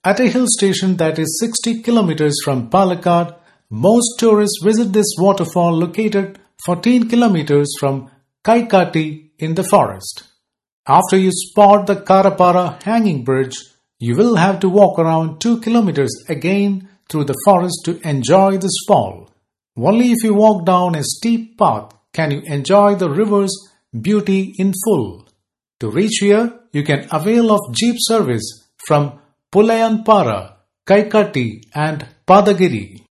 At a hill station that is 60 kilometers from Palakkad, most tourists visit this waterfall located 14 kilometers from Kaikati in the forest. After you spot the Karapara hanging bridge, you will have to walk around 2 kilometers again through the forest to enjoy this fall. Only if you walk down a steep path can you enjoy the river's beauty in full. To reach here, you can avail of jeep service from Pulayanpara, Kaikati and Padagiri.